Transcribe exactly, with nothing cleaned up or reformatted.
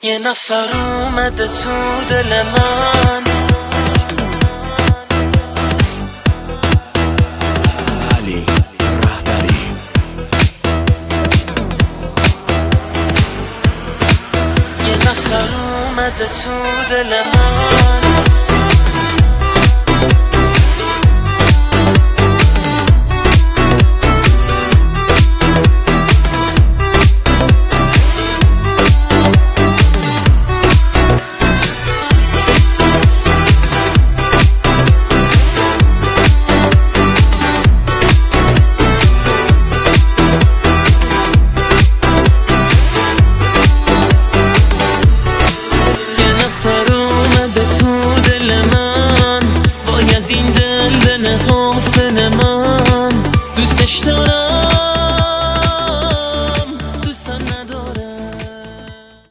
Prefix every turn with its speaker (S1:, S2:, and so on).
S1: یه نفر اومده تو دل من،
S2: علی رهبری.
S1: یه نفر اومده تو دل من.